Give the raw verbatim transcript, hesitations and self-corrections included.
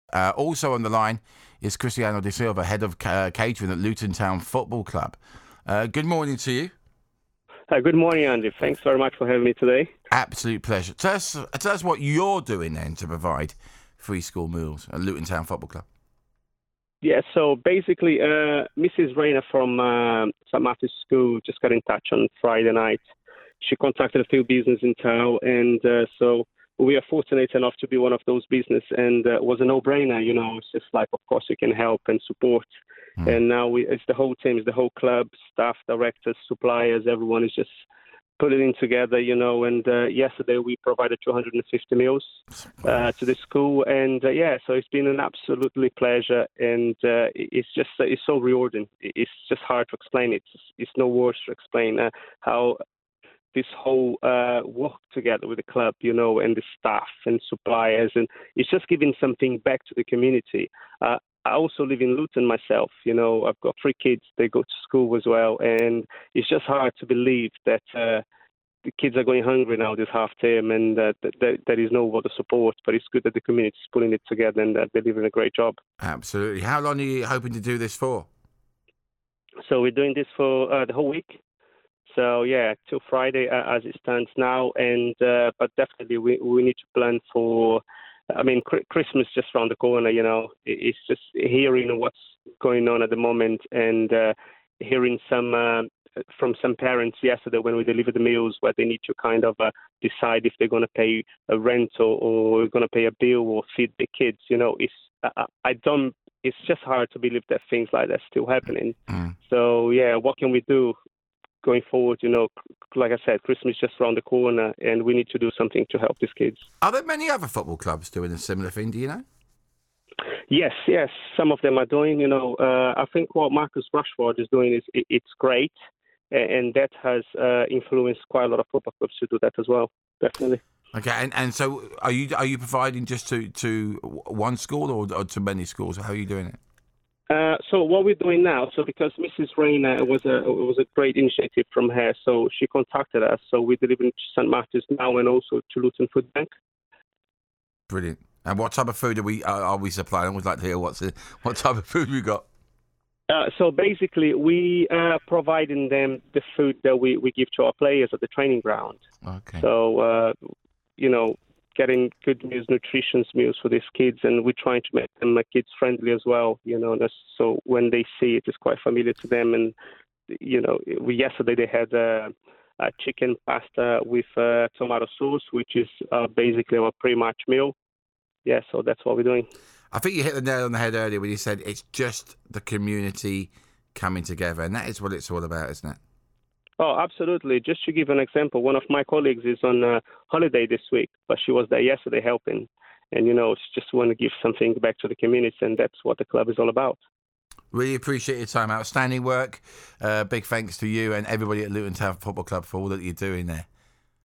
Uh, also on the line is Cristiano De Silva, head of uh, catering at Luton Town Football Club. Uh, good morning to you. Uh, good morning, Andy. Thanks very much for having me today. Absolute pleasure. Tell us, tell us what you're doing then to provide free school meals at Luton Town Football Club. Yeah, so basically, uh, Missus Rayner from uh, Saint Martin's School just got in touch on Friday night. She contacted a few businesses in town, and uh, so we are fortunate enough to be one of those businesses, and uh, it was a no-brainer, you know. It's just like, of course, we can help and support. Mm. And now we, it's the whole team, it's the whole club, staff, directors, suppliers, everyone is just putting it together, you know. And uh, yesterday we provided two hundred fifty meals uh, to the school, and uh, yeah, so it's been an absolutely pleasure, and uh, it's just uh, it's so rewarding. It's just hard to explain. It's it's no words to explain uh, how this whole uh, work together with the club, you know, and the staff and suppliers, and it's just giving something back to the community. Uh, I also live in Luton myself, you know. I've got three kids, they go to school as well, and it's just hard to believe that uh, the kids are going hungry now this half term, and uh, th- th- there is no water support, but it's good that the community is putting it together, and uh, they're doing a great job. Absolutely. How long are you hoping to do this for? So we're doing this for uh, the whole week. So yeah, till Friday uh, as it stands now, and uh, but definitely we we need to plan for. I mean, Christmas just around the corner. You know, it's just hearing what's going on at the moment, and uh, hearing some uh, from some parents yesterday when we delivered the meals, where they need to kind of uh, decide if they're going to pay a rent or, or going to pay a bill or feed the kids. You know, it's I, I don't. It's just hard to believe that things like that still happening. Mm. So yeah, what can we do going forward? You know, like I said, Christmas is just around the corner, and we need to do something to help these kids. Are there many other football clubs doing a similar thing? Do you know? Yes, yes, some of them are doing. You know, uh, I think what Marcus Rashford is doing is it, it's great, and that has uh, influenced quite a lot of football clubs to do that as well. Definitely. Okay, and, and so are you are you providing just to, to one school or, or to many schools? How are you doing it? Uh, so what we're doing now, so because Missus Rayner was a it was a great initiative from her, so she contacted us. So we're delivering to Saint Martin's now and also to Luton Food Bank. Brilliant. And what type of food are we are, are we supplying? I would like to hear what's the, what type of food we got. Uh, so basically, we are providing them the food that we, we give to our players at the training ground. Okay. So uh, you know, getting good meals, nutritious meals for these kids, and we're trying to make them kids friendly as well. You know, so when they see it, it's quite familiar to them. And you know, we, yesterday they had a, a chicken pasta with uh, tomato sauce, which is uh, basically our pre-match meal. Yeah, so that's what we're doing. I think you hit the nail on the head earlier when you said it's just the community coming together, and that is what it's all about, isn't it? Oh, absolutely. Just to give an example, one of my colleagues is on uh, holiday this week, but she was there yesterday helping. And, you know, she just want to give something back to the community, and that's what the club is all about. Really appreciate your time. Outstanding work. Uh, big thanks to you and everybody at Luton Town Football Club for all that you're doing there.